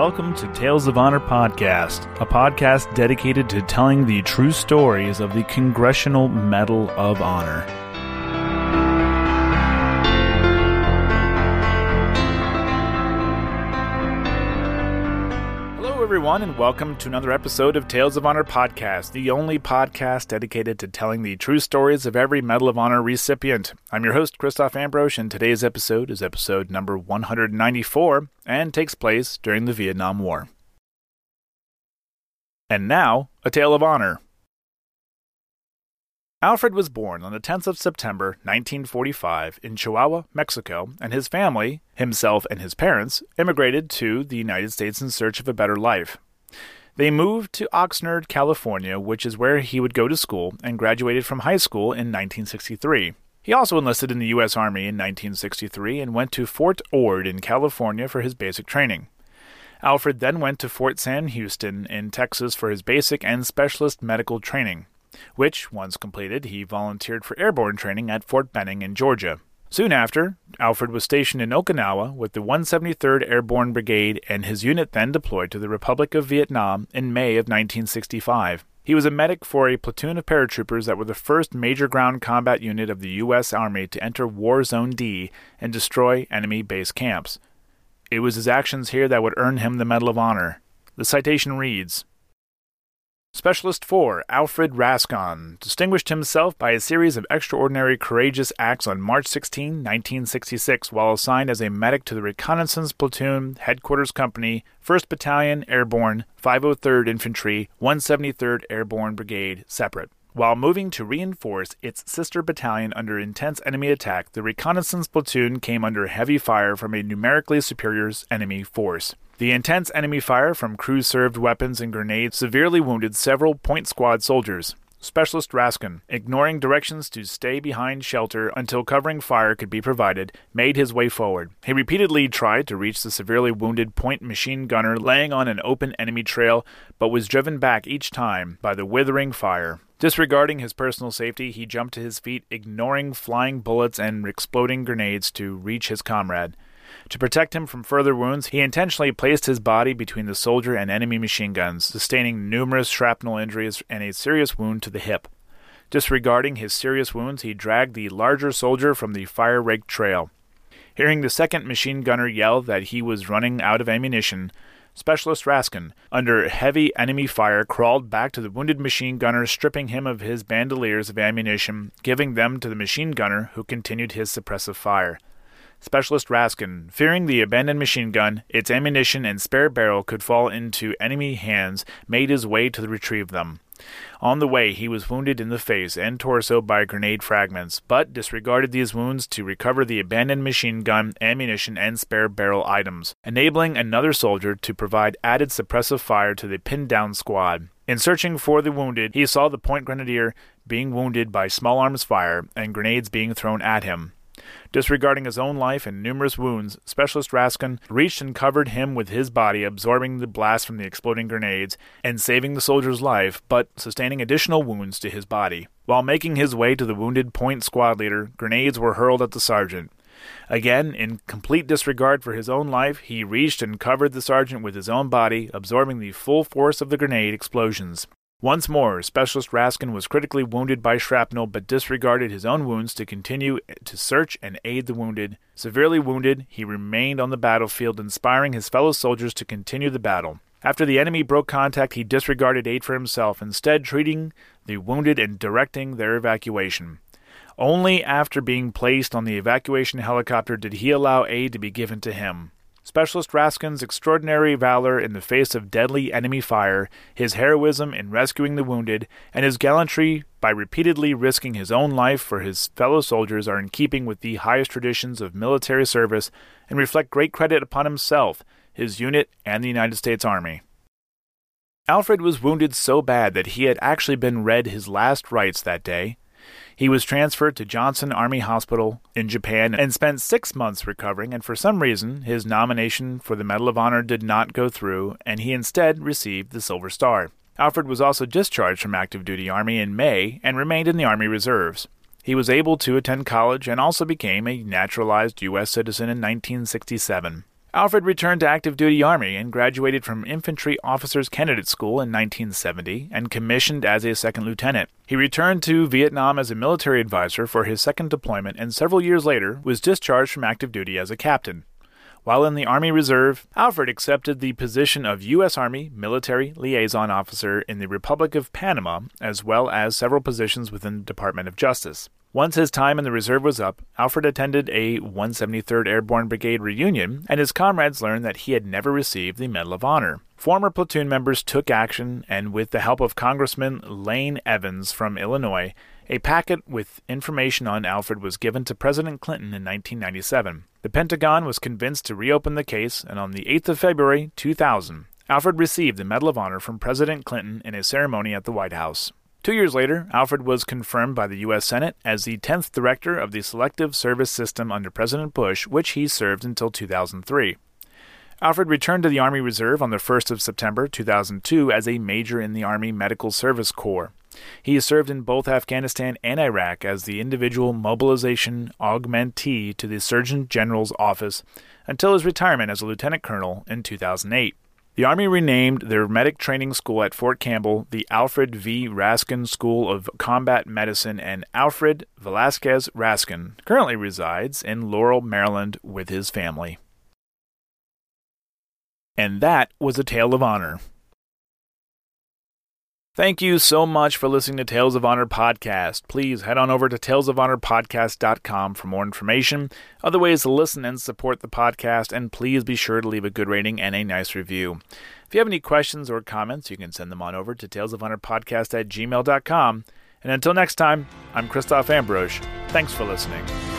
welcome to Tales of Honor Podcast, a podcast dedicated to telling the true stories of the Congressional Medal of Honor. Hello everyone, and welcome to another episode of Tales of Honor Podcast, the only podcast dedicated to telling the true stories of every Medal of Honor recipient. I'm your host, Christoph Ambrose, and today's episode is episode number 194, and takes place during the Vietnam War. And now, a tale of honor. Alfred was born on the 10th of September, 1945, in Chihuahua, Mexico, and his family, himself and his parents, immigrated to the United States in search of a better life. They moved to Oxnard, California, which is where he would go to school, and graduated from high school in 1963. He also enlisted in the U.S. Army in 1963 and went to Fort Ord in California for his basic training. Alfred then went to Fort Sam Houston in Texas for his basic and specialist medical training, which, once completed, he volunteered for airborne training at Fort Benning in Georgia. Soon after, Alfred was stationed in Okinawa with the 173rd Airborne Brigade, and his unit then deployed to the Republic of Vietnam in May of 1965. He was a medic for a platoon of paratroopers that were the first major ground combat unit of the U.S. Army to enter War Zone D and destroy enemy base camps. It was his actions here that would earn him the Medal of Honor. The citation reads, Specialist 4, Alfred Rascon, distinguished himself by a series of extraordinary courageous acts on March 16, 1966, while assigned as a medic to the Reconnaissance Platoon, Headquarters Company, 1st Battalion, Airborne, 503rd Infantry, 173rd Airborne Brigade, separate. While moving to reinforce its sister battalion under intense enemy attack, the Reconnaissance Platoon came under heavy fire from a numerically superior enemy force. The intense enemy fire from crew-served weapons and grenades severely wounded several Point Squad soldiers. Specialist Raskin, ignoring directions to stay behind shelter until covering fire could be provided, made his way forward. He repeatedly tried to reach the severely wounded Point machine gunner laying on an open enemy trail, but was driven back each time by the withering fire. Disregarding his personal safety, he jumped to his feet, ignoring flying bullets and exploding grenades to reach his comrade. To protect him from further wounds, he intentionally placed his body between the soldier and enemy machine guns, sustaining numerous shrapnel injuries and a serious wound to the hip. Disregarding his serious wounds, he dragged the larger soldier from the fire-raked trail. Hearing the second machine gunner yell that he was running out of ammunition, Specialist Raskin, under heavy enemy fire, crawled back to the wounded machine gunner, stripping him of his bandoliers of ammunition, giving them to the machine gunner, who continued his suppressive fire. Specialist Raskin, fearing the abandoned machine gun, its ammunition and spare barrel could fall into enemy hands, made his way to retrieve them. On the way, he was wounded in the face and torso by grenade fragments, but disregarded these wounds to recover the abandoned machine gun, ammunition, and spare barrel items, enabling another soldier to provide added suppressive fire to the pinned-down squad. In searching for the wounded, he saw the Point Grenadier being wounded by small arms fire and grenades being thrown at him. Disregarding his own life and numerous wounds, Specialist Raskin reached and covered him with his body, absorbing the blast from the exploding grenades and saving the soldier's life, but sustaining additional wounds to his body. While making his way to the wounded Point squad leader, grenades were hurled at the sergeant. Again, in complete disregard for his own life, he reached and covered the sergeant with his own body, absorbing the full force of the grenade explosions. Once more, Specialist Raskin was critically wounded by shrapnel, but disregarded his own wounds to continue to search and aid the wounded. Severely wounded, he remained on the battlefield, inspiring his fellow soldiers to continue the battle. After the enemy broke contact, he disregarded aid for himself, instead treating the wounded and directing their evacuation. Only after being placed on the evacuation helicopter did he allow aid to be given to him. Specialist Raskin's extraordinary valor in the face of deadly enemy fire, his heroism in rescuing the wounded, and his gallantry by repeatedly risking his own life for his fellow soldiers are in keeping with the highest traditions of military service and reflect great credit upon himself, his unit, and the United States Army. Alfred was wounded so bad that he had actually been read his last rites that day. He was transferred to Johnson Army Hospital in Japan and spent 6 months recovering, and for some reason, his nomination for the Medal of Honor did not go through, and he instead received the Silver Star. Alfred was also discharged from active duty Army in May and remained in the Army Reserves. He was able to attend college and also became a naturalized U.S. citizen in 1967. Alfred returned to active duty Army and graduated from Infantry Officers Candidate School in 1970 and commissioned as a second lieutenant. He returned to Vietnam as a military advisor for his second deployment and several years later was discharged from active duty as a captain. While in the Army Reserve, Alfred accepted the position of U.S. Army Military Liaison Officer in the Republic of Panama, as well as several positions within the Department of Justice. Once his time in the reserve was up, Alfred attended a 173rd Airborne Brigade reunion, and his comrades learned that he had never received the Medal of Honor. Former platoon members took action, and with the help of Congressman Lane Evans from Illinois, a packet with information on Alfred was given to President Clinton in 1997. The Pentagon was convinced to reopen the case, and on the 8th of February, 2000, Alfred received the Medal of Honor from President Clinton in a ceremony at the White House. 2 years later, Alfred was confirmed by the U.S. Senate as the 10th director of the Selective Service System under President Bush, which he served until 2003. Alfred returned to the Army Reserve on the 1st of September 2002 as a major in the Army Medical Service Corps. He served in both Afghanistan and Iraq as the individual mobilization augmentee to the Surgeon General's office until his retirement as a lieutenant colonel in 2008. The Army renamed their medic training school at Fort Campbell the Alfred V. Raskin School of Combat Medicine, and Alfred Velasquez Raskin currently resides in Laurel, Maryland with his family. And that was a Tale of Honor. Thank you so much for listening to Tales of Honor Podcast. Please head on over to talesofhonorpodcast.com for more information, other ways to listen and support the podcast, and please be sure to leave a good rating and a nice review. If you have any questions or comments, you can send them on over to talesofhonorpodcast@gmail.com. And until next time, I'm Christoph Ambrosch. Thanks for listening.